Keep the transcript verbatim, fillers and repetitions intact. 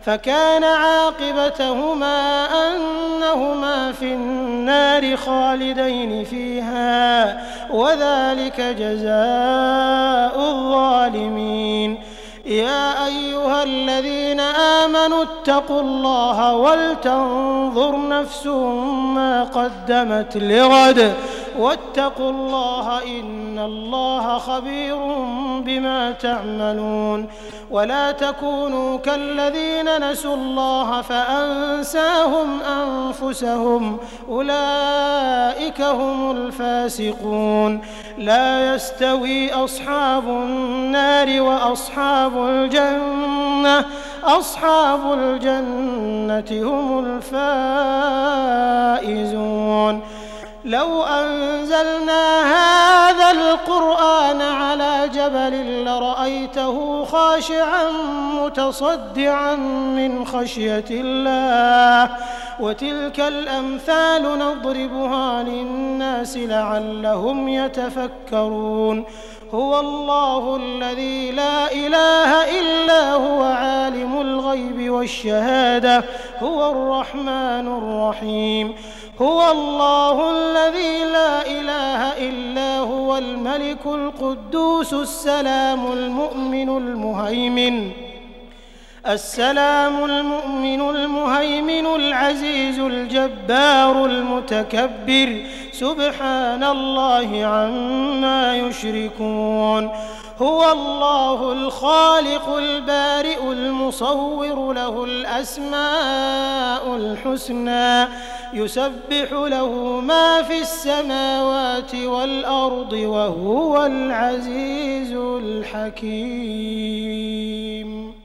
فكان عاقبتهما أنهما في النار خالدين فيها وذلك جزاء الظالمين. يا أيها الذين آمنوا اتقوا الله ولتنظر نفس ما قدمت لغد واتقوا الله إن الله خبير بما تعملون. ولا تكونوا كالذين نسوا الله فأنساهم أنفسهم أولئك هم الفاسقون. لا يستوي أصحاب النار وأصحاب الجنة أصحاب الجنة هم الفائزون. لو أنزلنا هذا القرآن على جبل لرأيته خاشعا متصدعا من خشية الله وتلك الأمثال نضربها للناس لعلهم يتفكرون. هو الله الذي لا إله إلا هو عالم الغيب والشهادة هو الرحمن الرحيم. هو الله الذي لا إله إلا هو الملك القدوس السلام المؤمن المهيمن السلام المؤمن المهيمن العزيز الجبار المتكبر سبحان الله عما يشركون. هو الله الخالق البارئ المصور له الأسماء الحسنى يسبح له ما في السماوات والأرض وهو العزيز الحكيم.